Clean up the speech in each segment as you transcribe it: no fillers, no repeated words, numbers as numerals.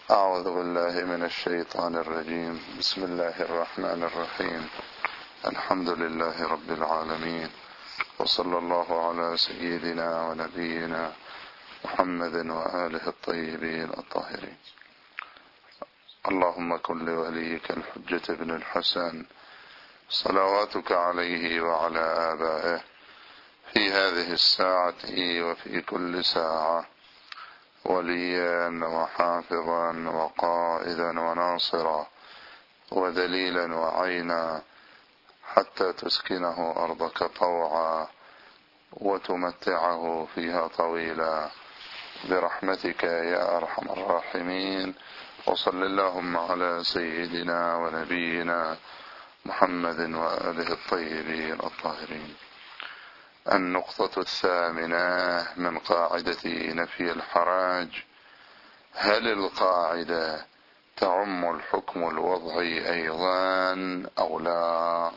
أعوذ بالله من الشيطان الرجيم. بسم الله الرحمن الرحيم. الحمد لله رب العالمين، وصلى الله على سيدنا ونبينا محمد وآله الطيبين الطاهرين. اللهم كن لوليك الحجة بن الحسن صلواتك عليه وعلى آبائه في هذه الساعة وفي كل ساعة وليا وحافظا وقائدا وناصرا ودليلا وعينا، حتى تسكنه أرضك طوعا وتمتعه فيها طويلا برحمتك يا أرحم الراحمين. وصل اللهم على سيدنا ونبينا محمد وآله الطيبين الطاهرين. النقطة الثامنة من قاعدة نفي الحرج: هل القاعدة تعم الحكم الوضعي أيضا أو لا؟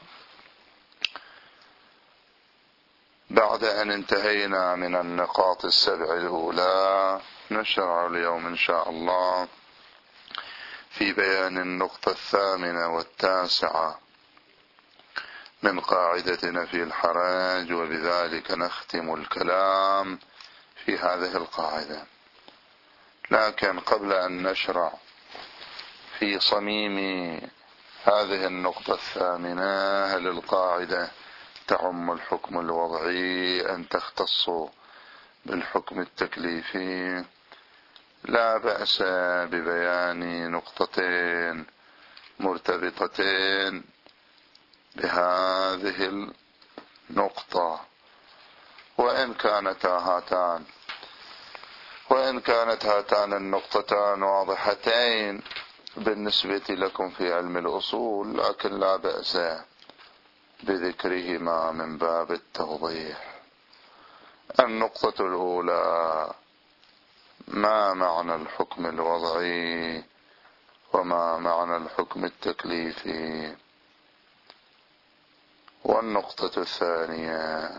بعد أن انتهينا من النقاط السبع الأولى، نشرع اليوم إن شاء الله في بيان النقطة الثامنة والتاسعة من قاعدة نفي الحرج، وبذلك نختم الكلام في هذه القاعدة. لكن قبل أن نشرع في صميم هذه النقطة الثامنة، هل القاعدة تعم الحكم الوضعي أن تختص بالحكم التكليفي؟ لا بأس ببيان نقطتين مرتبطتين بهذه النقطة، وإن كانت هاتان النقطتان واضحتين بالنسبة لكم في علم الأصول، لكن لا بأس بذكرهما من باب التوضيح. النقطة الأولى: ما معنى الحكم الوضعي وما معنى الحكم التكليفي؟ والنقطة الثانية: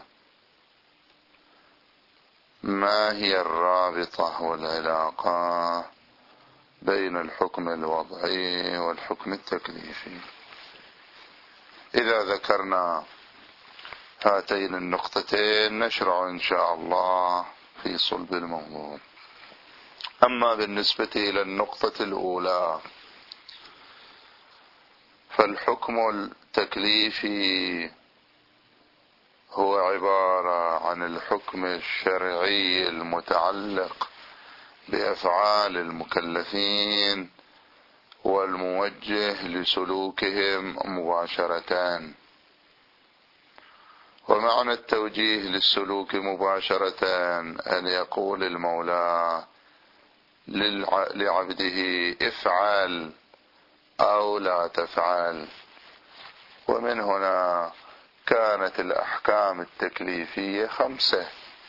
ما هي الرابطة والعلاقة بين الحكم الوضعي والحكم التكليفي؟ إذا ذكرنا هاتين النقطتين نشرع إن شاء الله في صلب الموضوع. أما بالنسبة إلى النقطة الأولى، فالحكم التكليفي هو عبارة عن الحكم الشرعي المتعلق بأفعال المكلفين والموجه لسلوكهم مباشرة. ومعنى التوجيه للسلوك مباشرة أن يقول المولى لعبده افعل أو لا تفعل. ومن هنا كانت الأحكام التكليفية 5،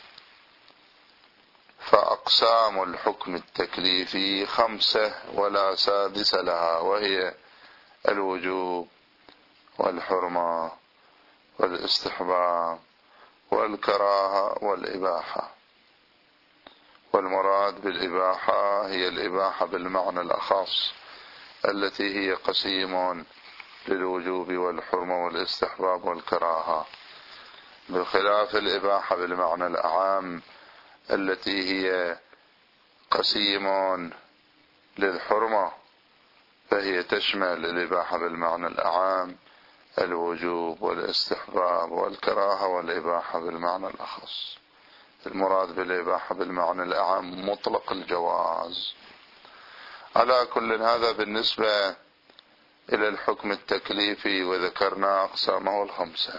فأقسام الحكم التكليفي 5 ولا سادس لها، وهي الوجوب والحرمة والاستحباب والكراهة والإباحة. والمراد بالإباحة هي الإباحة بالمعنى الأخص التي هي قسيم للوجوب والحرمة والاستحباب والكراهة، بخلاف الإباحة بالمعنى الأعام التي هي قسيم للحرمة، فهي تشمل الإباحة بالمعنى الأعام الوجوب والاستحباب والكراهة، والإباحة بالمعنى الأخص المراد بالإباحة بالمعنى الأعام مطلق الجواز. على كل هذا بالنسبة إلى الحكم التكليفي، وذكرنا أقسامه 5.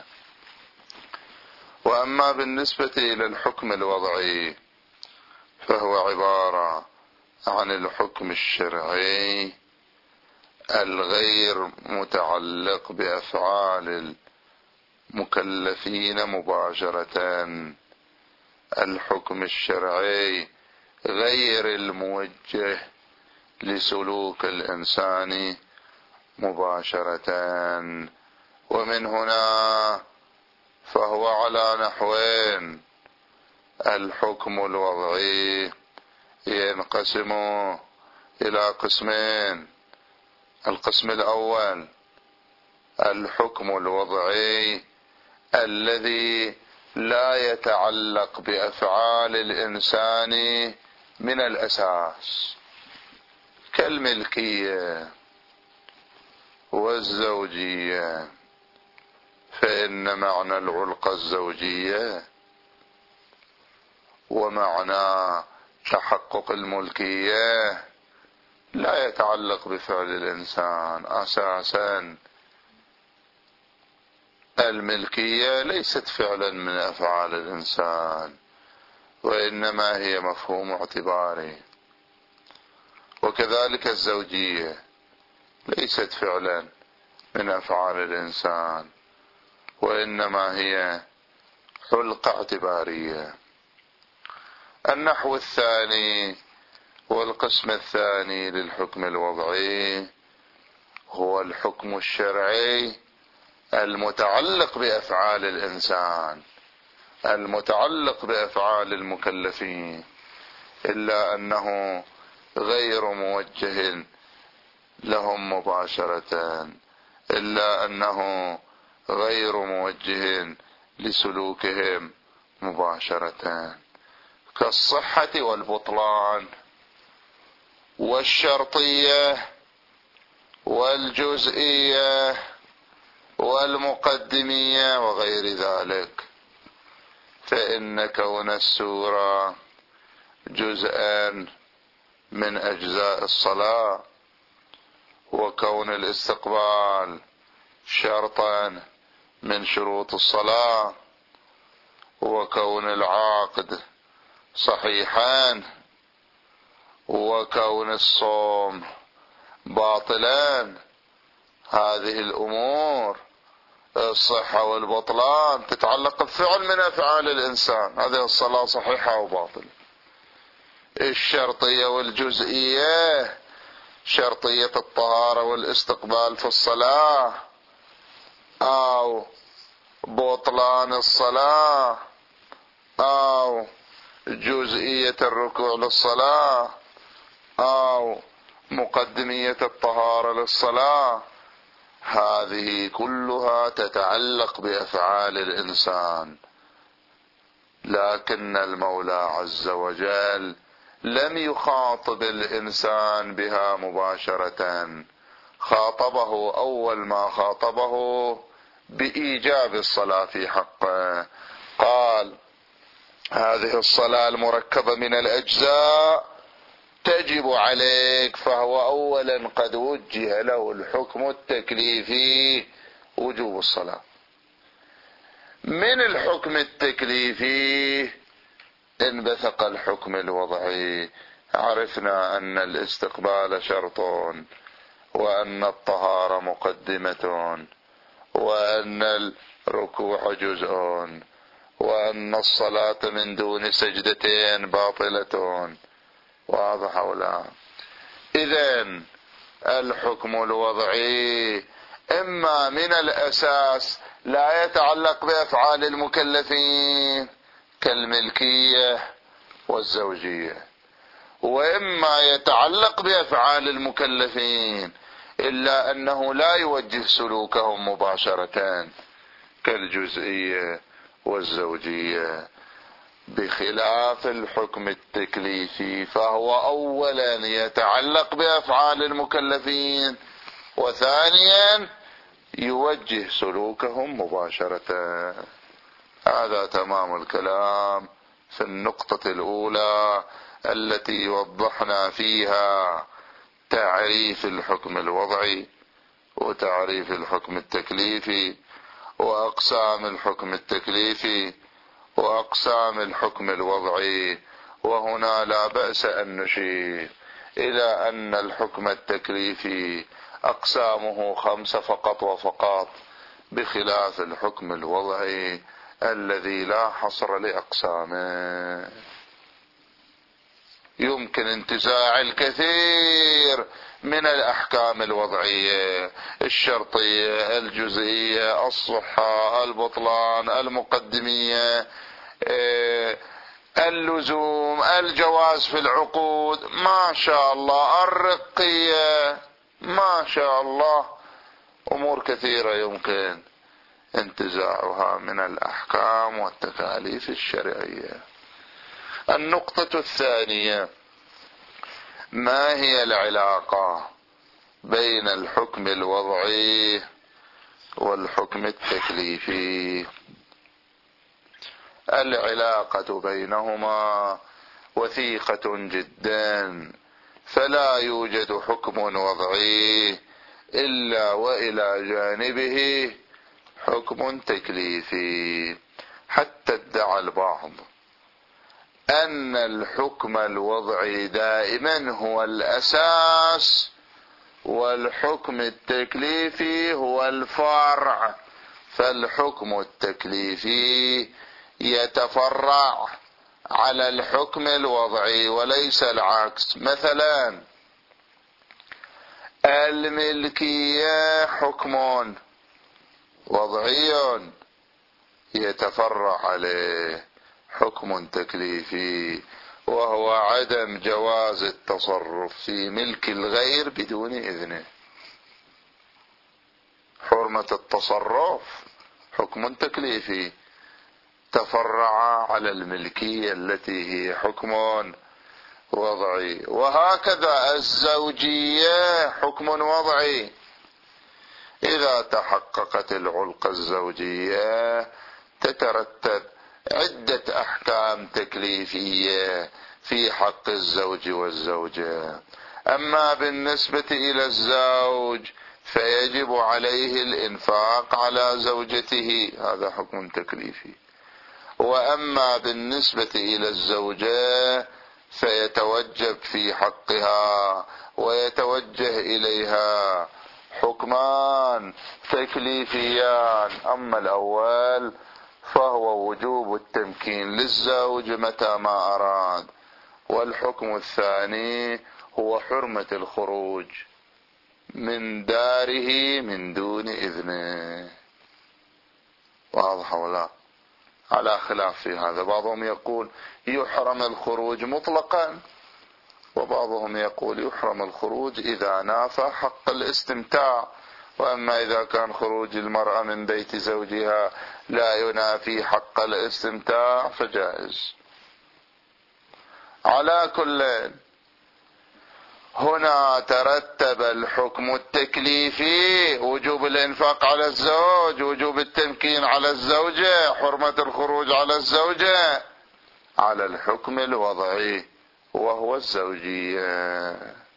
وأما بالنسبة إلى الحكم الوضعي فهو عبارة عن الحكم الشرعي الغير متعلق بأفعال المكلفين مباشرة، الحكم الشرعي غير الموجه لسلوك الإنسان مباشرة. ومن هنا فهو على نحوين: الحكم الوضعي ينقسم إلى قسمين. القسم الأول الحكم الوضعي الذي لا يتعلق بأفعال الإنسان من الأساس، كالملكية والزوجية، فإن معنى العلقة الزوجية ومعنى تحقق الملكية لا يتعلق بفعل الإنسان أساسا. الملكية ليست فعلا من أفعال الإنسان، وإنما هي مفهوم اعتباري. وكذلك الزوجية ليست فعلا من أفعال الإنسان، وإنما هي علقة اعتبارية. النحو الثاني والقسم الثاني للحكم الوضعي هو الحكم الشرعي المتعلق بأفعال الإنسان، المتعلق بأفعال المكلفين، إلا أنه غير موجه لهم مباشرة، إلا أنه غير موجه لسلوكهم مباشرة، كالصحة والبطلان والشرطية والجزئية والمقدمية وغير ذلك. فإن كون السورة جزءا من أجزاء الصلاة، وكون الاستقبال شرطا من شروط الصلاة، وكون العقد صحيحا، وكون الصوم باطلا، هذه الأمور الصحة والبطلان تتعلق بفعل من أفعال الإنسان، هذه الصلاة صحيحة وباطلة. الشرطية والجزئية، شرطية الطهارة والاستقبال في الصلاة، أو بطلان الصلاة، أو جزئية الركوع للصلاة، أو مقدمية الطهارة للصلاة، هذه كلها تتعلق بأفعال الإنسان. لكن المولى عز وجل لم يخاطب الإنسان بها مباشرة، خاطبه أول ما خاطبه بإيجاب الصلاة في حقه، قال: هذه الصلاة المركبة من الأجزاء تجب عليك. فهو أولا قد وجه له الحكم التكليفي وجوب الصلاة. من الحكم التكليفي انبثق الحكم الوضعي. عرفنا أن الاستقبال شرط، وأن الطهارة مقدمة، وأن الركوع جزء، وأن الصلاة من دون سجدتين باطلة. واضح ولا؟ إذن الحكم الوضعي إما من الأساس لا يتعلق بأفعال المكلفين كالملكية والزوجية، وإما يتعلق بأفعال المكلفين إلا أنه لا يوجه سلوكهم مباشرة كالجزئية والزوجية، بخلاف الحكم التكليفي فهو أولا يتعلق بأفعال المكلفين، وثانيا يوجه سلوكهم مباشرة. هذا تمام الكلام في النقطة الأولى التي وضحنا فيها تعريف الحكم الوضعي وتعريف الحكم التكليفي وأقسام الحكم التكليفي وأقسام الحكم الوضعي. وهنا لا بأس أن نشير إلى أن الحكم التكليفي أقسامه 5 فقط وفقط، بخلاف الحكم الوضعي الذي لا حصر لأقسامه. يمكن انتزاع الكثير من الأحكام الوضعية، الشرطية، الجزئية، الصحة، البطلان، المقدمية، اللزوم، الجواز في العقود، ما شاء الله، الرقية، ما شاء الله، أمور كثيرة يمكن انتزاعها من الأحكام والتكاليف الشرعية. النقطة الثانية: ما هي العلاقة بين الحكم الوضعي والحكم التكليفي؟ العلاقة بينهما وثيقة جدا، فلا يوجد حكم وضعي إلا وإلى جانبه حكم تكليفي. حتى ادعى البعض أن الحكم الوضعي دائما هو الأساس والحكم التكليفي هو الفرع، فالحكم التكليفي يتفرع على الحكم الوضعي وليس العكس. مثلا الملكية حكم وضعي يتفرع عليه حكم تكليفي، وهو عدم جواز التصرف في ملك الغير بدون إذنه. حرمة التصرف حكم تكليفي تفرع على الملكية التي هي حكم وضعي. وهكذا الزوجية حكم وضعي، إذا تحققت العلقة الزوجية تترتب عدة أحكام تكليفية في حق الزوج والزوجة. أما بالنسبة إلى الزوج فيجب عليه الإنفاق على زوجته، هذا حكم تكليفي. وأما بالنسبة إلى الزوجة فيتوجب في حقها ويتوجه إليها حكمان تكليفيان. أما الأول فهو وجوب التمكين للزوج متى ما أراد، والحكم الثاني هو حرمة الخروج من داره من دون إذنه. واضح ولا؟ على خلاف في هذا، بعضهم يقول يحرم الخروج مطلقا، وبعضهم يقول يحرم الخروج إذا نافى حق الاستمتاع. وأما إذا كان خروج المرأة من بيت زوجها لا ينافي حق الاستمتاع فجائز. على كل، هنا ترتب الحكم التكليفي: وجوب الإنفاق على الزوج، وجوب التمكين على الزوجة، حرمة الخروج على الزوجة، على الحكم الوضعي وهو الزوجية.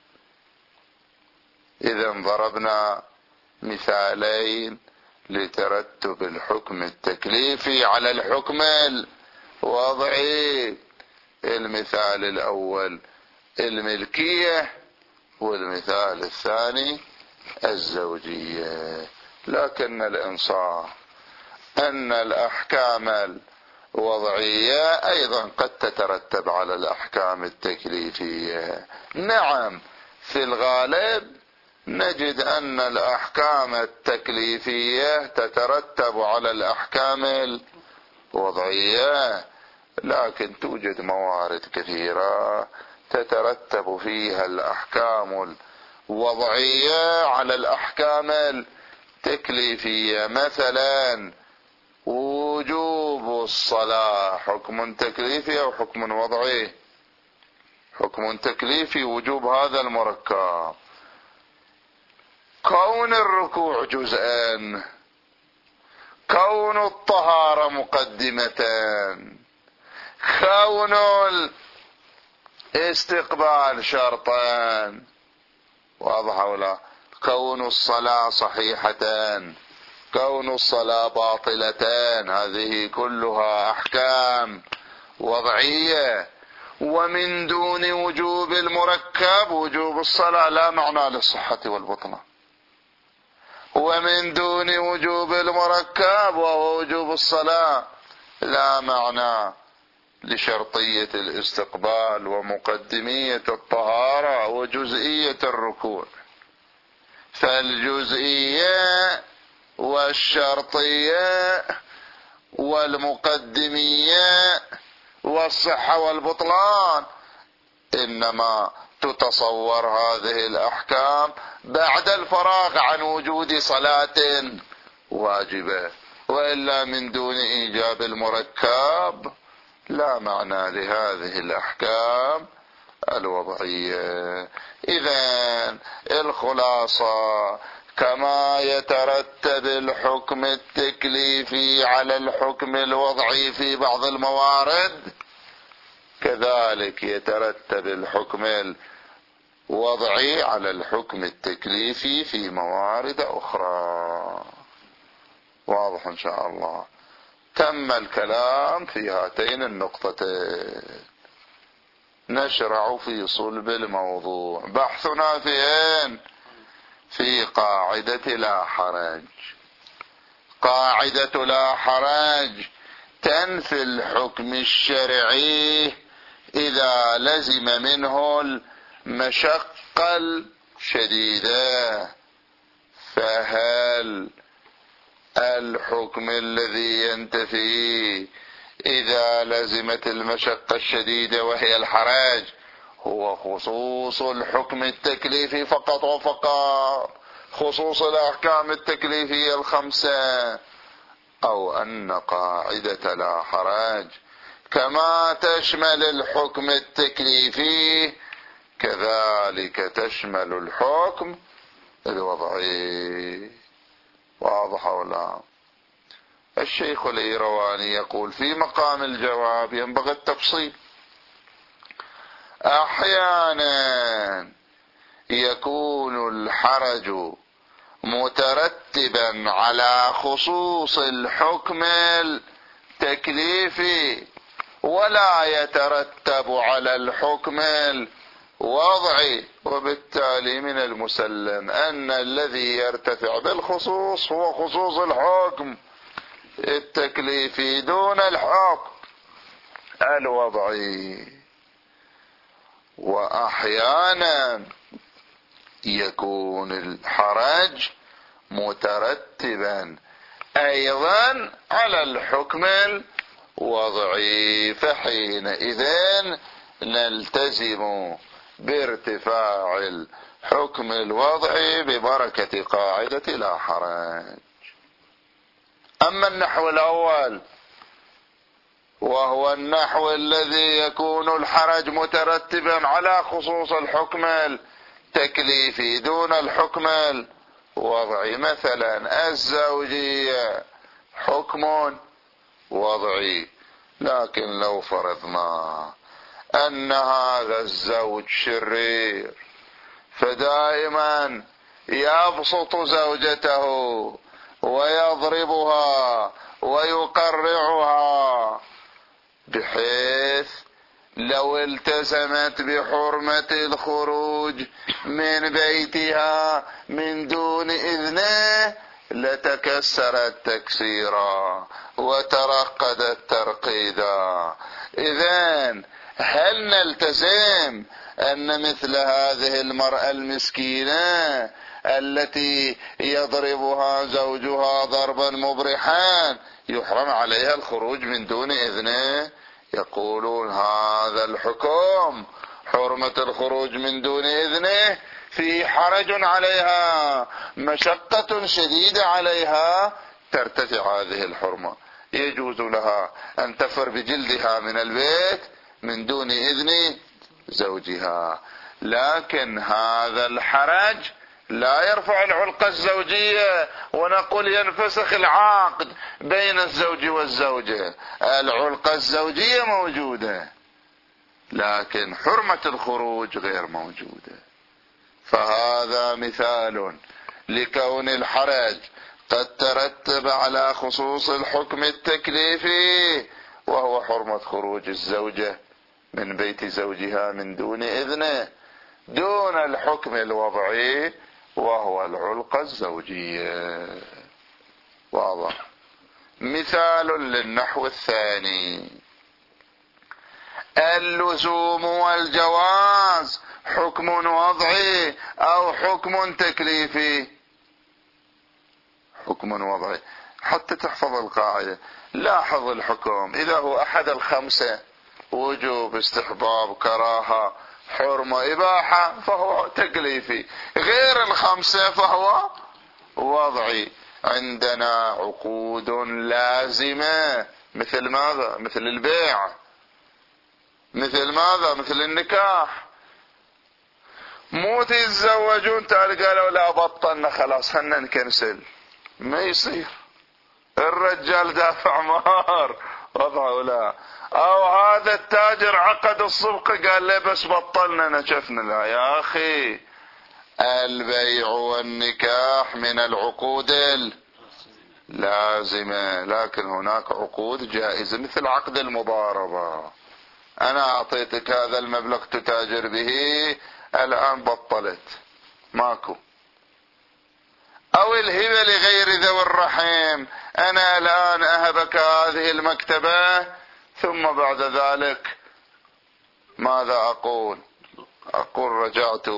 إذا ضربنا مثالين لترتب الحكم التكليفي على الحكم الوضعي. المثال الأول الملكية، والمثال الثاني الزوجية. لكن الإنصاف أن الأحكام الوضعية أيضا قد تترتب على الأحكام التكليفية. نعم، في الغالب نجد أن الأحكام التكليفية تترتب على الأحكام الوضعية، لكن توجد موارد كثيرة تترتب فيها الأحكام الوضعية على الأحكام التكليفية. مثلا وجوب الصلاة حكم تكليفي أو حكم وضعي؟ حكم تكليفي، وجوب هذا المركب. كون الركوع جزءان، كون الطهارة مقدمتان، كون الاستقبال شرطان. واضح ولا؟ كون الصلاة صحيحتان، كون الصلاة باطلتان، هذه كلها أحكام وضعية. ومن دون وجوب المركب وجوب الصلاة لا معنى للصحة والبطلان، ومن دون وجوب المركب وهو وجوب الصلاة لا معنى لشرطية الاستقبال ومقدمية الطهارة وجزئية الركوع. فالجزئية والشرطية والمقدمية والصحة والبطلان، إنما تتصور هذه الأحكام بعد الفراغ عن وجود صلاة واجبة، وإلا من دون إيجاب المركب لا معنى لهذه الأحكام الوضعية. إذن الخلاصة: كما يترتب الحكم التكليفي على الحكم الوضعي في بعض الموارد، كذلك يترتب الحكم الوضعي على الحكم التكليفي في موارد أخرى. واضح إن شاء الله. تم الكلام في هاتين النقطتين. نشرع في صلب الموضوع. بحثنا فين؟ في قاعدة لا حرج. قاعدة لا حرج تنفي الحكم الشرعي إذا لزم منه المشقة الشديدة. فهل الحكم الذي ينتفي إذا لزمت المشقة الشديدة وهي الحرج هو خصوص الحكم التكليفي فقط وفقط، خصوص الأحكام التكليفية الخمسة، أو أن قاعدة لا حرج كما تشمل الحكم التكليفي كذلك تشمل الحكم الوضعي؟ واضح ولا؟ الشيخ الإيرواني يقول في مقام الجواب ينبغي التفصيل. أحيانا يكون الحرج مترتبا على خصوص الحكم التكليفي ولا يترتب على الحكم الوضعي، وبالتالي من المسلم أن الذي يرتفع بالخصوص هو خصوص الحكم التكليفي دون الحكم الوضعي. وأحيانا يكون الحرج مترتبا أيضا على الحكم الوضعي، فحينئذ نلتزم بارتفاع الحكم الوضعي ببركة قاعدة لا حرج. أما النحو الأول وهو النحو الذي يكون الحرج مترتبا على خصوص الحكم التكليفي دون الحكم الوضعي، مثلا الزوجية حكم وضعي، لكن لو فرضنا أن هذا الزوج شرير فدائما يبسط زوجته ويضربها ويقرعها، بحيث لو التزمت بحرمة الخروج من بيتها من دون إذنه لتكسرت تكسيرا وترقدت ترقيدا. إذن هل نلتزم أن مثل هذه المرأة المسكينة التي يضربها زوجها ضربا مبرحا يحرم عليها الخروج من دون إذنه؟ يقولون هذا الحكم حرمة الخروج من دون إذنه في حرج عليها، مشقة شديدة عليها، ترتفع هذه الحرمة، يجوز لها أن تفر بجلدها من البيت من دون إذن زوجها. لكن هذا الحرج لا يرفع العلقة الزوجية ونقول ينفسخ العقد بين الزوج والزوجة. العلقة الزوجية موجودة لكن حرمة الخروج غير موجودة. فهذا مثال لكون الحرج قد ترتب على خصوص الحكم التكليفي وهو حرمة خروج الزوجة من بيت زوجها من دون إذنه، دون الحكم الوضعي وهو العلقة الزوجية. واضح. مثال للنحو الثاني: اللزوم والجواز حكم وضعي أو حكم تكليفي؟ حكم وضعي. حتى تحفظ القاعدة لاحظ الحكم إذا هو أحد الخمسة وجوب، استحباب، كراهة، حرمة، إباحة، فهو تكليفي. غير الخمسة فهو وضعي. عندنا عقود لازمة، مثل ماذا؟ مثل البيع، مثل ماذا؟ مثل النكاح. مو تتزوجون تعال قالوا لا بطلنا خلاص هنا نكنسل، ما يصير. الرجال دافع مهر وضعه لا. او هذا التاجر عقد الصفقة قال لي بس بطلنا نشفنا، لا يا اخي، البيع والنكاح من العقود اللازمة، لكن هناك عقود جائزة مثل عقد المضاربة. انا اعطيتك هذا المبلغ تتاجر به، الان بطلت، ماكو. او الهبة لغير ذوي الرحم، انا الان اهبك هذه المكتبة ثم بعد ذلك ماذا اقول؟ اقول رجعت.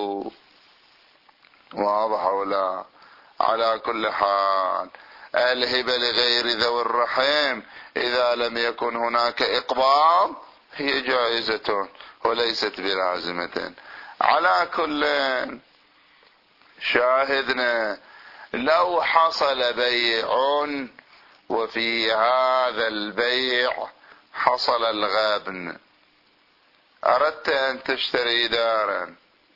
واضح ولا؟ على كل حال الهبة لغير ذوي الرحم اذا لم يكن هناك اقباض هي جائزة وليست بلازمة. على كل شاهدنا لو حصل بيع وفي هذا البيع حصل الغبن، اردت ان تشتري دارا،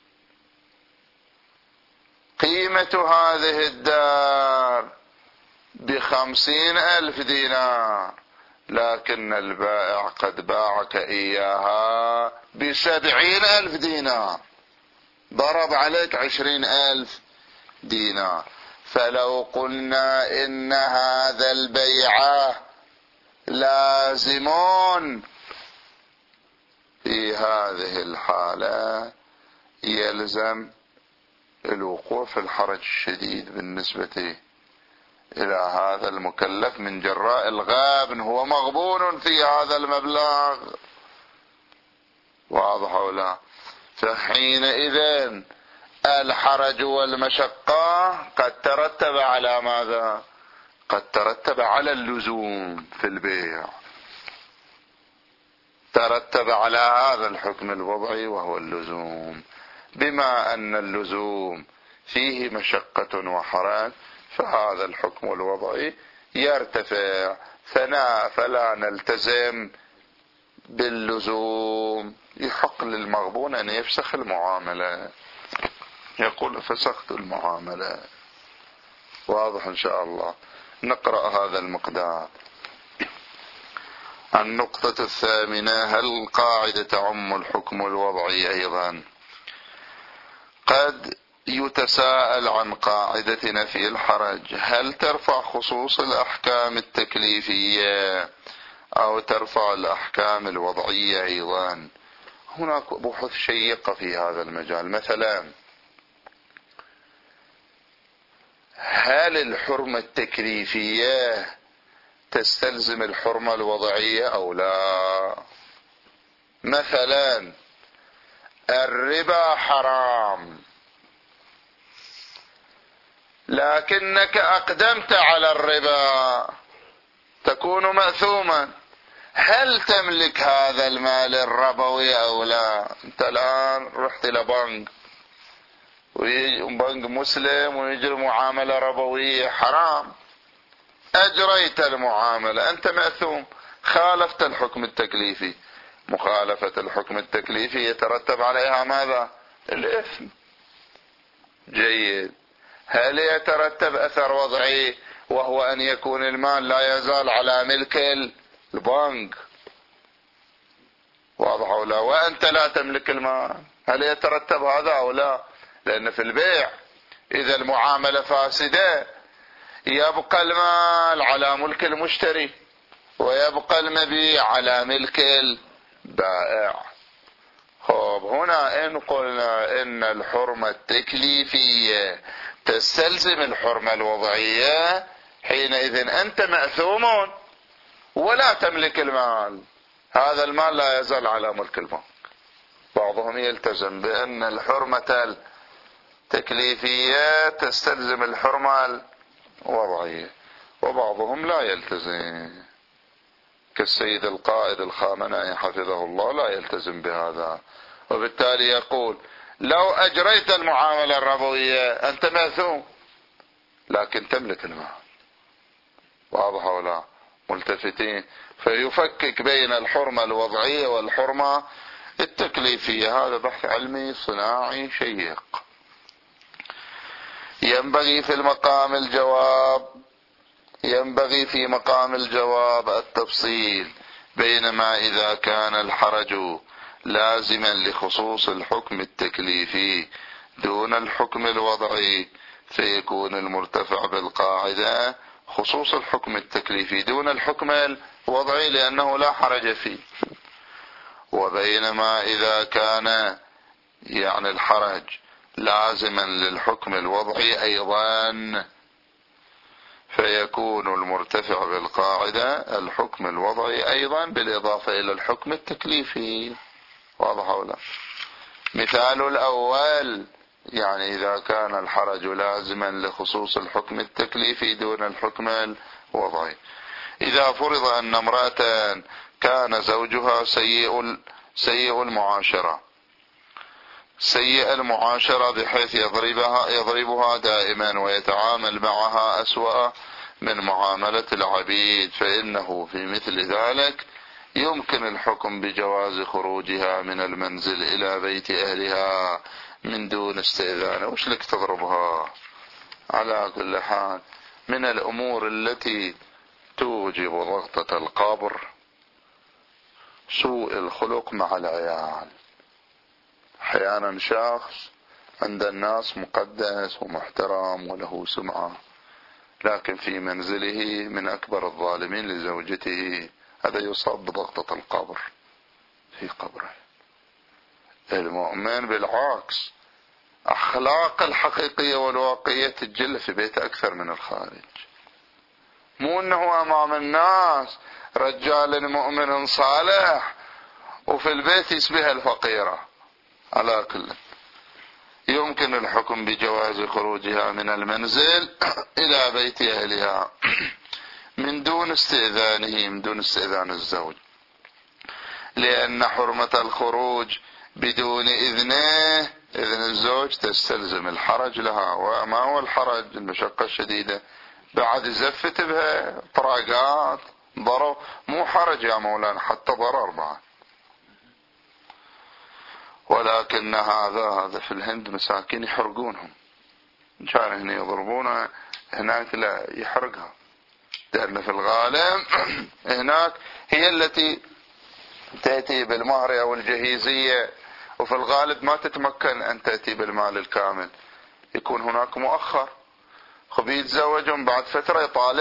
قيمة هذه الدار ب50,000 دينار، لكن البائع قد باعك اياها ب70,000 دينار، ضرب عليك 20,000 دينار. فلو قلنا ان هذا البيع لازمون، في هذه الحالة يلزم الوقوع في الحرج الشديد بالنسبة إلى هذا المكلف من جراء الغابن، هو مغبون في هذا المبلغ. واضح ولا؟ فحينئذ الحرج والمشقة قد ترتب على ماذا؟ قد ترتب على اللزوم في البيع، ترتب على هذا الحكم الوضعي وهو اللزوم. بما أن اللزوم فيه مشقة وحرج فهذا الحكم الوضعي يرتفع، فلا نلتزم باللزوم. يحق للمغبون أن يفسخ المعاملة، يقول فسخت المعاملة. واضح إن شاء الله. نقرأ هذا المقدار. النقطة الثامنة: هل القاعدة تعم الحكم الوضعي أيضا؟ قد يتساءل عن قاعدة نفي الحرج، هل ترفع خصوص الأحكام التكليفية أو ترفع الأحكام الوضعية أيضا؟ هناك بحوث شيقة في هذا المجال. مثلا هل الحرمة التكليفية تستلزم الحرمة الوضعية أو لا؟ مثلا الربا حرام لكنك أقدمت على الربا تكون مأثوما، هل تملك هذا المال الربوي أو لا؟ أنت الآن رحت إلى بنك بنك مسلم ويجري معاملة ربوية حرام، أجريت المعاملة، أنت مأثوم، خالفت الحكم التكليفي. مخالفة الحكم التكليفي يترتب عليها ماذا؟ الإثم. جيد. هل يترتب أثر وضعي وهو أن يكون المال لا يزال على ملك البنك؟ واضح أو لا؟ وأنت لا تملك المال، هل يترتب هذا أو لا؟ لأن في البيع إذا المعاملة فاسدة يبقى المال على ملك المشتري ويبقى المبيع على ملك البائع. خب هنا إن قلنا إن الحرمة التكليفية تستلزم الحرمة الوضعية، حينئذ أنت مأثوم ولا تملك المال، هذا المال لا يزال على ملك البنك. بعضهم يلتزم بأن الحرمة التكليفية تستلزم الحرمة الوضعية، وبعضهم لا يلتزم. كالسيد القائد الخامنئي حفظه الله لا يلتزم بهذا، وبالتالي يقول لو أجريت المعاملة الربوية أنت مأثوم لكن تملك المال. واضح ولا ملتفتين؟ فيفكك بين الحرمة الوضعية والحرمة التكليفية. هذا بحث علمي صناعي شيق. ينبغي في مقام الجواب التفصيل بين ما إذا كان الحرج لازما لخصوص الحكم التكليفي دون الحكم الوضعي، فيكون المرتفع بالقاعدة خصوص الحكم التكليفي دون الحكم الوضعي لأنه لا حرج فيه، وبينما إذا كان يعني الحرج لازما للحكم الوضعي أيضا فيكون المرتفع بالقاعدة الحكم الوضعي أيضا بالإضافة إلى الحكم التكليفي. واضح ولا؟ مثال الأول يعني إذا كان الحرج لازما لخصوص الحكم التكليفي دون الحكم الوضعي. إذا فرض أن امرأة كان زوجها سيء المعاشرة بحيث يضربها دائما ويتعامل معها أسوأ من معاملة العبيد، فإنه في مثل ذلك يمكن الحكم بجواز خروجها من المنزل إلى بيت أهلها من دون استئذان. وش لك تضربها؟ على كل حال من الأمور التي توجب ضغطة القبر سوء الخلق مع العيال. أحيانا شخص عند الناس مقدس ومحترم وله سمعة، لكن في منزله من أكبر الظالمين لزوجته، هذا يصاب بضغطة القبر في قبره. المؤمن بالعكس أخلاق الحقيقية والواقعية تجل في بيته أكثر من الخارج. مو أنه أمام الناس رجال مؤمن صالح وفي البيت يسبيها الفقيرة. على كل يمكن الحكم بجواز خروجها من المنزل إلى بيت أهلها من دون استئذان الزوج، لأن حرمة الخروج بدون إذن الزوج تستلزم الحرج لها. وما هو الحرج؟ المشقة الشديدة، بعد زفت بها طراقات ضرر، مو حرج يا مولانا حتى ضرر بعد. ولكن هذا في الهند مساكين يحرقونهم، إن كان هنا يضربونها هناك لا يحرقها، لأن في الغالب هناك هي التي تأتي بالمهر أو الجهيزية، وفي الغالب ما تتمكن أن تأتي بالمال الكامل، يكون هناك مؤخر. يتزوجون بعد فترة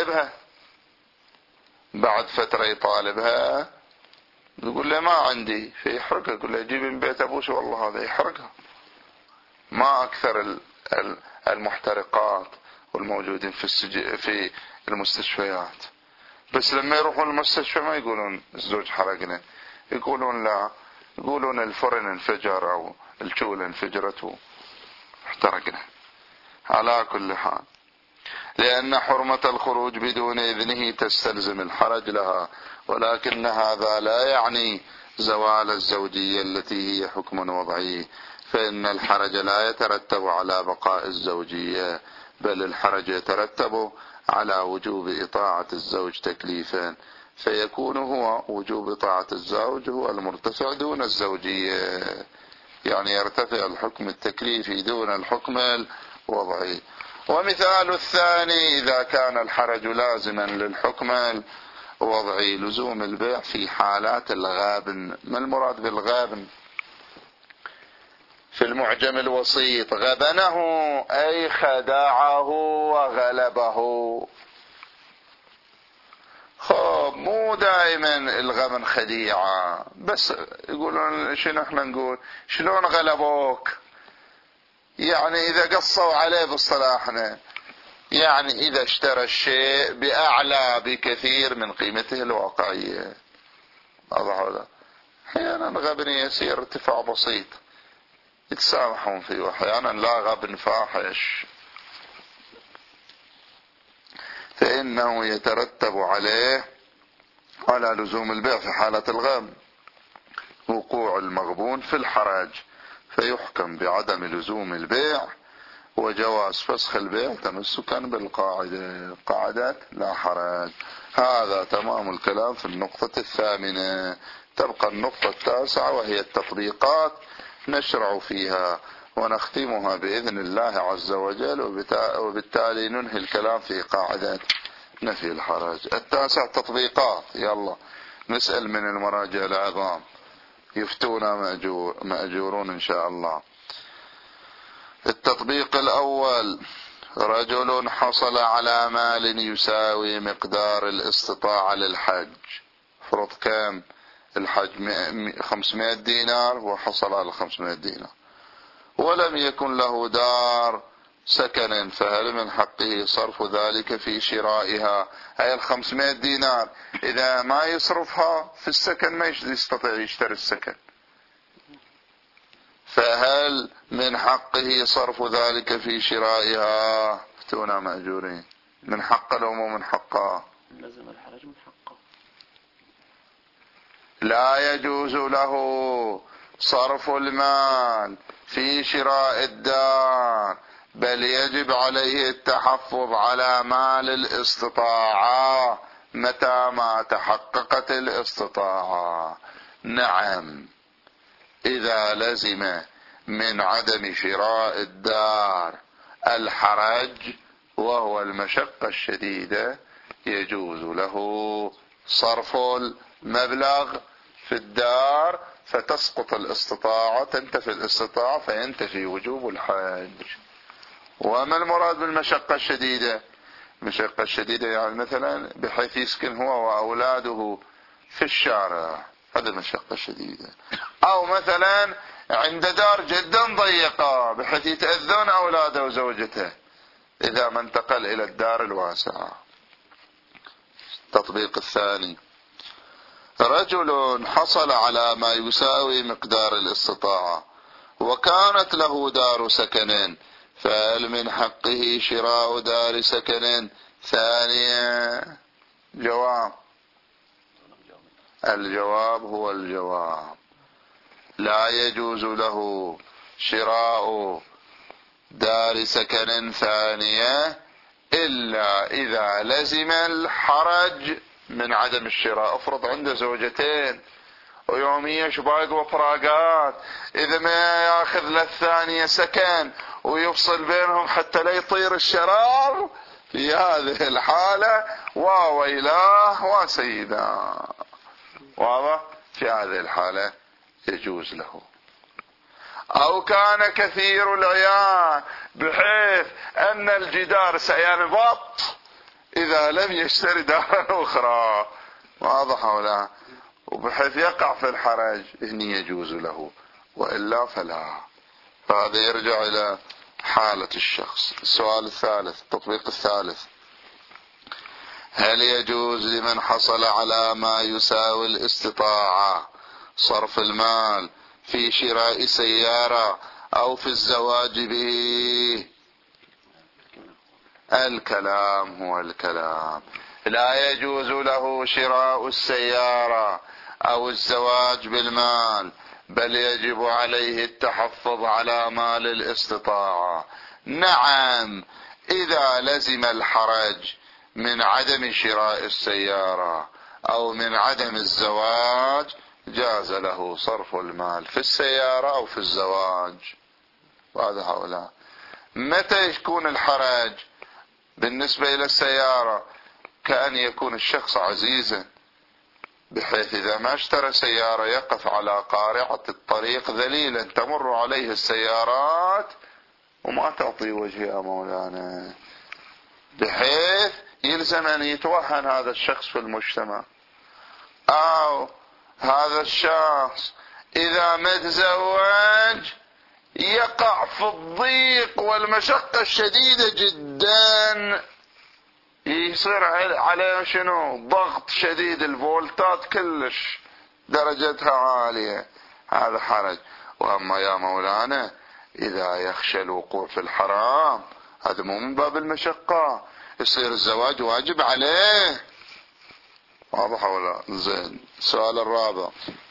يطالبها يقول له ما عندي، فيحرقها، يقول له جيبي من بيت أبوش، والله هذا يحرقها. ما أكثر المحترقات والموجودين في المستشفيات، بس لما يروحون المستشفى ما يقولون الزوج حرقنا، يقولون لا، يقولون الفرن انفجر أو الجولة انفجرت واحترقنا. على كل حال لأن حرمة الخروج بدون إذنه تستلزم الحرج لها، ولكن هذا لا يعني زوال الزوجية التي هي حكم وضعي، فإن الحرج لا يترتب على بقاء الزوجية، بل الحرج يترتب على وجوب إطاعة الزوج تكليفا، فيكون هو وجوب طاعة الزوج هو المرتفع دون الزوجية، يعني يرتفع الحكم التكليفي دون الحكم الوضعي. ومثال الثاني إذا كان الحرج لازما للحكم الوضعي لزوم البيع في حالات الغابن. ما المراد بالغابن؟ في المعجم الوسيط غبنه أي خدعه وغلبه. خب مو دائما الغبن خديعة، بس يقولون شنو احنا نقول شلون غلبوك، يعني إذا قصوا عليه باصطلاحنا، يعني إذا اشترى الشيء بأعلى بكثير من قيمته الواقعية. هذا أحيانا غبن يسير ارتفاع بسيط يتسامحون فيه، وأحيانا لا غبن فاحش، فإنه يترتب عليه على لزوم البيع في حالة الغم، وقوع المغبون في الحرج، فيحكم بعدم لزوم البيع وجواز فسخ البيع تمسكا بالقاعدة، قاعدة لا حرج. هذا تمام الكلام في النقطة الثامنة. تبقى النقطة التاسعة وهي التطبيقات، نشرع فيها ونختمها بإذن الله عز وجل، وبالتالي ننهي الكلام في قاعدة نفي الحرج. التاسع تطبيقات. يلا نسأل من المراجع العظام، يفتونا مأجورون إن شاء الله. التطبيق الأول: رجل حصل على مال يساوي مقدار الاستطاعة للحج. فرض كم الحج 500 دينار، وحصل على 500 دينار، ولم يكن له دار سكن، فهل من حقه صرف ذلك في شرائها؟ هي 500 دينار إذا ما يصرفها في السكن ما يستطيع يشتري السكن، فهل من حقه صرف ذلك في شرائها؟ افتونا مأجورين. من حق له مو من حقه؟ لازم الحرج من حقه. لا يجوز له صرف المال في شراء الدار، بل يجب عليه التحفظ على مال الاستطاعة متى ما تحققت الاستطاعة. نعم، إذا لزم من عدم شراء الدار الحرج وهو المشقة الشديدة، يجوز له صرف المبلغ في الدار، فتسقط الاستطاعة، تنتفي الاستطاعة، فينتفي وجوب الحج. وما المراد بالمشقة الشديدة؟ المشقة الشديدة يعني مثلا بحيث يسكن هو وأولاده في الشارع، هذا المشقة الشديدة. أو مثلا عند دار جدا ضيقة بحيث يتأذون أولاده وزوجته إذا ما انتقل إلى الدار الواسعة. التطبيق الثاني: رجل حصل على ما يساوي مقدار الاستطاعة وكانت له دار سكن، فهل من حقه شراء دار سكن ثانية؟ جواب: الجواب هو الجواب، لا يجوز له شراء دار سكن ثانية إلا إذا لزم الحرج من عدم الشراء. افرض عنده زوجتين ويوميا شبايق وفراقات، إذا ما ياخذ للثانية سكن ويفصل بينهم حتى لا يطير الشرار، في هذه الحالة وويلاه وسيدا، واضح؟ في هذه الحالة يجوز له. أو كان كثير العيان بحيث أن الجدار سينبط إذا لم يشتري دارا أخرى، واضح ولا؟ وبحيث يقع في الحرج، هني يجوز له، وإلا فلا. فهذا يرجع إلى حالة الشخص. السؤال الثالث، التطبيق الثالث: هل يجوز لمن حصل على ما يساوي الاستطاعة صرف المال في شراء سيارة أو في الزواج به؟ الكلام هو الكلام، لا يجوز له شراء السيارة أو الزواج بالمال، بل يجب عليه التحفظ على مال الاستطاعة. نعم، إذا لزم الحرج من عدم شراء السيارة أو من عدم الزواج جاز له صرف المال في السيارة أو في الزواج. وهذا هؤلاء. متى يكون الحرج؟ بالنسبة إلى السيارة كأن يكون الشخص عزيزا بحيث إذا ما اشترى سيارة يقف على قارعة الطريق ذليلا تمر عليه السيارات وما تعطي وجه يا مولانا، بحيث يلزم أن يتوهن هذا الشخص في المجتمع. أو هذا الشخص إذا ما تزوج يقع في الضيق والمشقة الشديدة جدا، يصير عليه شنو؟ ضغط شديد، الفولتات كلش درجتها عالية، هذا حرج. وأما يا مولانا إذا يخشى الوقوع في الحرام، هذا مو من باب المشقة، يصير الزواج واجب عليه، واضح ولا؟ زين. السؤال الرابع: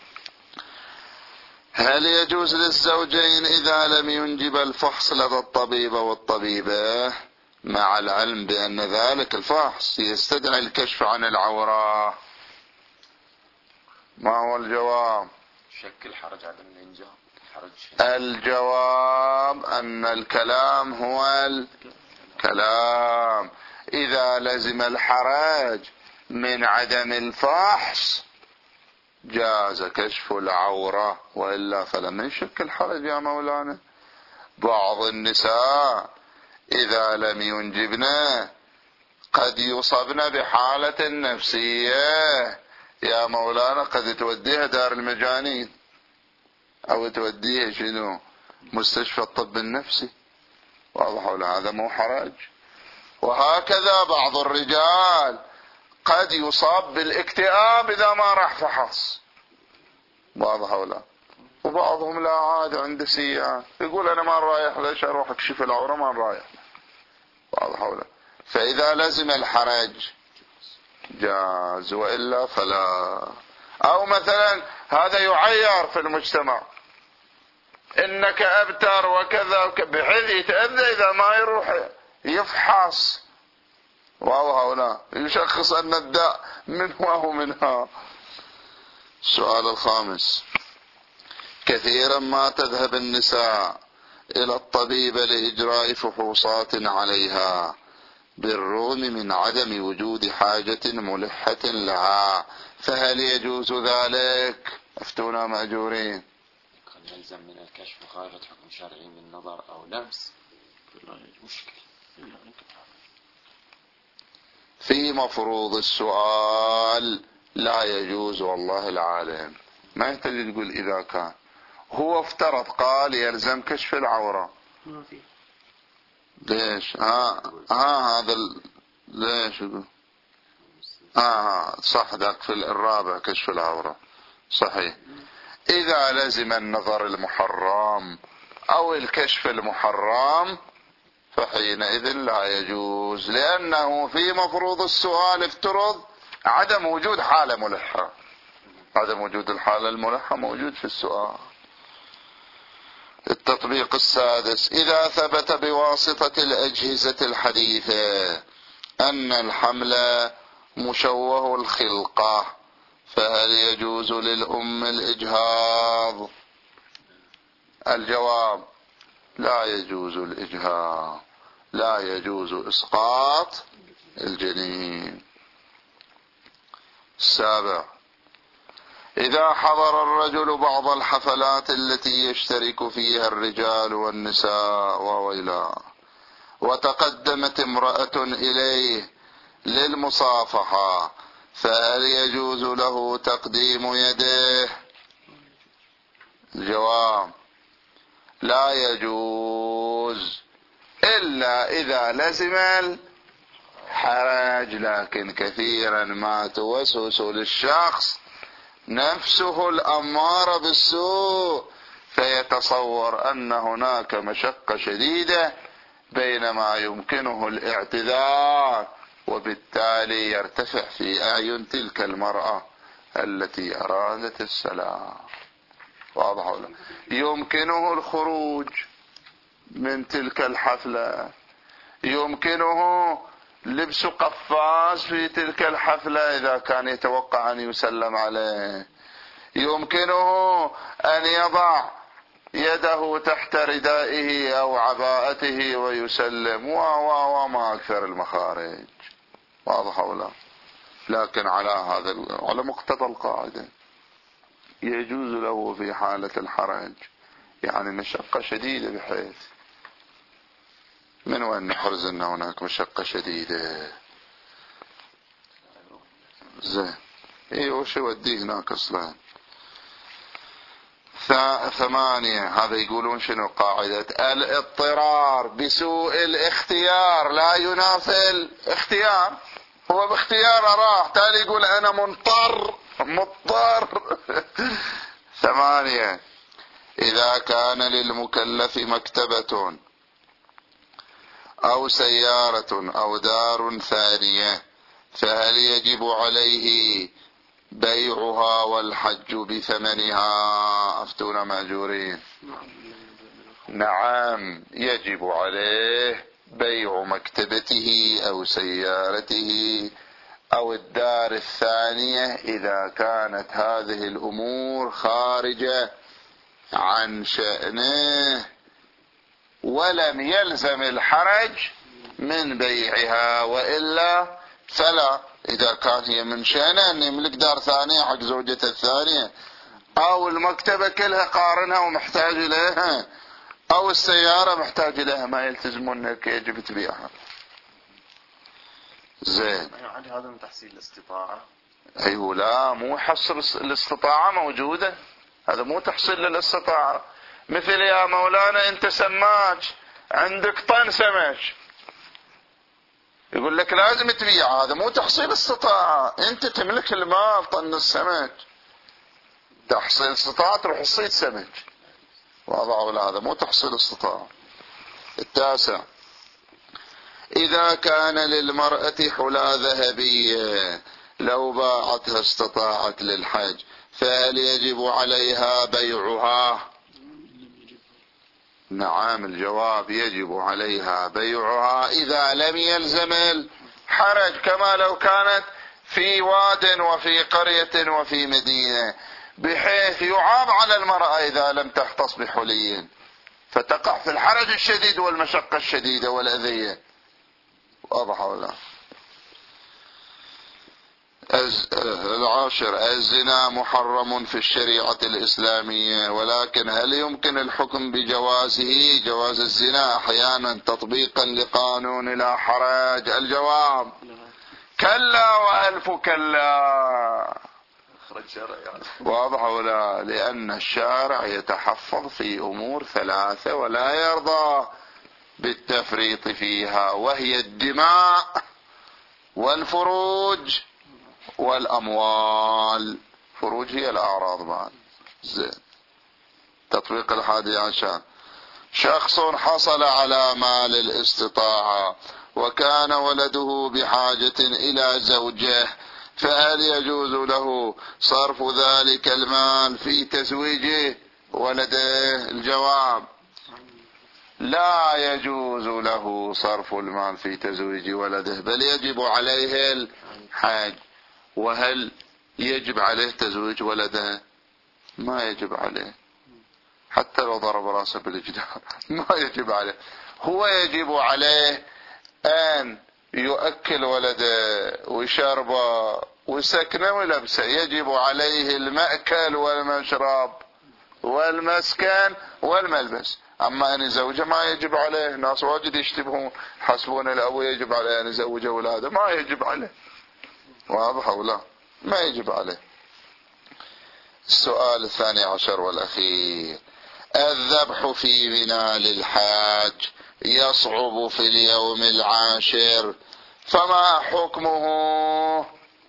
هل يجوز للزوجين إذا لم ينجب الفحص لدى الطبيب والطبيبة مع العلم بأن ذلك الفحص يستدعي الكشف عن العورة؟ ما هو الجواب؟ شك الحرج عدم الإنجاب. الجواب أن الكلام هو الكلام. إذا لزم الحرج من عدم الفحص جاز كشف العورة، وإلا فلم يشك الحرج يا مولانا. بعض النساء إذا لم ينجبن قد يصبن بحالة نفسية يا مولانا، قد توديها دار المجانين أو توديها شنو مستشفى الطب النفسي، واضح ولا؟ هذا مو حرج. وهكذا بعض الرجال قد يصاب بالاكتئاب إذا ما راح فحص، واضح ولا؟ وبعضهم لا عاد عنده سيان يقول أنا ما رايح، ليش أروح أكشف العورة؟ ما رايح، واضح ولا؟ فإذا لزم الحرج جاز، وإلا فلا. أو مثلا هذا يعير في المجتمع، إنك أبتر وكذا بحيث يتأذى إذا ما يروح يفحص، واضح ولا؟ يشخص أن الداء منه أو منها. السؤال الخامس: كثيرا ما تذهب النساء إلى الطبيب لإجراء فحوصات عليها بالرغم من عدم وجود حاجة ملحة لها، فهل يجوز ذلك؟ افتونا مأجورين. كان يلزم من الكشف خارج حكم شرعي من نظر أو لمس مشكل. في مفروض السؤال لا يجوز، والله العالم ما يحتاج تقول إذا كان. هو افترض قال يلزم كشف العورة، ما في. ليش؟ هذا ليش يقول؟ صح، ذاك في الرابع كشف العورة صحيح. إذا لزم النظر المحرم أو الكشف المحرم فحينئذ لا يجوز، لأنه في مفروض السؤال افترض عدم وجود حالة ملحة. عدم وجود الحالة الملحة موجود في السؤال. التطبيق السادس: إذا ثبت بواسطة الأجهزة الحديثة أن الحمل مشوه الخلقة فهل يجوز للأم الإجهاض؟ الجواب: لا يجوز الإجهاض، لا يجوز إسقاط الجنين. السابع: إذا حضر الرجل بعض الحفلات التي يشترك فيها الرجال والنساء وويلا، وتقدمت امرأة إليه للمصافحة، فهل يجوز له تقديم يده؟ الجواب: لا يجوز إلا إذا لزم الحرج، لكن كثيرا ما توسوس للشخص نفسه الأمارة بالسوء فيتصور أن هناك مشقة شديدة بينما يمكنه الاعتذار، وبالتالي يرتفع في أعين تلك المرأة التي أرادت السلام، واضح ولا؟ يمكنه الخروج من تلك الحفلة، يمكنه لبس قفاز في تلك الحفلة إذا كان يتوقع أن يسلم عليه، يمكنه أن يضع يده تحت ردائه أو عباءته ويسلم، وما أكثر المخارج، واضح ولا؟ لكن على مقتضى القاعدة يجوز له في حالة الحرج، يعني مشقة شديدة، بحيث من وين نحرز أن هناك مشقة شديدة؟ زين، وش يوديه هناك أصلا؟ 8: هذا يقولون شنو قاعدة الاضطرار بسوء الاختيار لا ينافي الاختيار. هو باختيار راح، تالي يقول أنا مضطر. 8: إذا كان للمكلف مكتبة أو سيارة أو دار ثانية فهل يجب عليه بيعها والحج بثمنها؟ أفتونا مأجورين. نعم، يجب عليه بيع مكتبته أو سيارته أو الدار الثانية إذا كانت هذه الأمور خارجة عن شأنه، ولم يلزم الحرج من بيعها، وإلا فلا. إذا كان هي من شأنه أن يملك دار ثانية حق زوجته الثانية، أو المكتبة كلها قارنها ومحتاج إليها، أو السيارة محتاج إليها، ما يلتزمون أنك يجب تبيعها. زين. يعني هذا من تحصيل الاستطاعة. أيوه، لا مو حصل الاستطاعة موجودة، هذا مو تحصيل للاستطاعة. مثل يا مولانا أنت سماك عندك طن سمك، يقول لك لازم تبيع، هذا مو تحصيل استطاعة. أنت تملك المال طن السمك، تحصيل استطاعة تروح تصيد سمك، واضح ولا؟ هذا مو تحصيل استطاعة. 9، إذا كان للمرأة حلى ذهبية لو باعتها استطاعت للحج، فهل يجب عليها بيعها؟ نعم، الجواب يجب عليها بيعها إذا لم يلزم الحرج، كما لو كانت في واد وفي قرية وفي مدينة، بحيث يعاب على المرأة إذا لم تختص بحلي، فتقع في الحرج الشديد والمشقة الشديدة والأذية. واضح ولا؟ 10، الزنا محرم في الشريعة الإسلامية، ولكن هل يمكن الحكم بجوازه، جواز الزنا أحيانا تطبيقا لقانون لا حرج؟ الجواب كلا وألف كلا. واضح ولا؟ لأن الشارع يتحفظ في أمور 3 ولا يرضى بالتفريط فيها، وهي الدماء والفروج والأموال. فروج هي الأعراض بعد. زين. تطبيق 11، شخص حصل على مال الاستطاعة وكان ولده بحاجة إلى زوجه، فهل يجوز له صرف ذلك المال في تزويج ولده؟ الجواب لا يجوز له صرف المال في تزويج ولده، بل يجب عليه الحج. وهل يجب عليه تزويج ولده؟ ما يجب عليه، حتى لو ضرب راسه بالجدار ما يجب عليه. هو يجب عليه أن يؤكل ولده ويشربه ويسكنه ويلبسه، يجب عليه المأكل والمشرب والمسكن والملبس. أما أن يزوجه ما يجب عليه. ناس واجد يشتبهون، حسبون الأبو يجب عليه أن يزوج أولاده، ما يجب عليه. واضح ولا؟ ما يجب عليه. السؤال 12 والأخير، الذبح في منى للحاج يصعب في اليوم 10، فما حكمه؟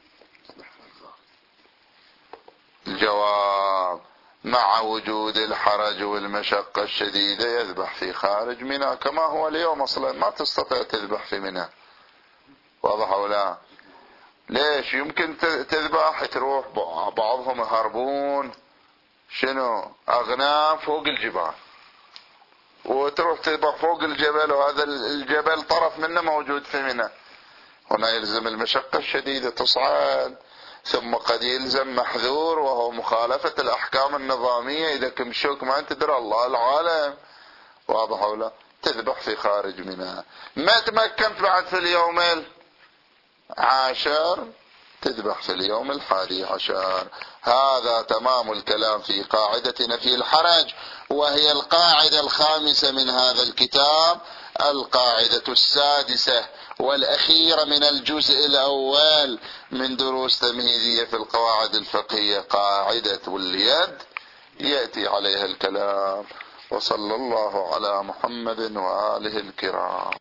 الجواب مع وجود الحرج والمشقة الشديدة يذبح في خارج منى كما هو اليوم. أصلا ما تستطيع تذبح في منى. واضح ولا؟ ليش؟ يمكن تذبح تروح بعضهم يهربون شنو أغنام فوق الجبال، وتروح تذبح فوق الجبل، وهذا الجبل طرف منه موجود في منى. هنا يلزم المشقة الشديدة تصعد، ثم قد يلزم محذور وهو مخالفة الأحكام النظامية. إذا كمشوك ما تدري الله العالم. واضح ولا؟ تذبح في خارج منى. ما تمكنت بعد في اليوم 10 تذبح في اليوم 11. هذا تمام الكلام في قاعدتنا في الحرج، وهي القاعدة 5 من هذا الكتاب، القاعدة 6 والأخيرة من الجزء الأول من دروس تمهيدية في القواعد الفقهية، قاعدة اليد يأتي عليها الكلام. وصلى الله على محمد وآله الكرام.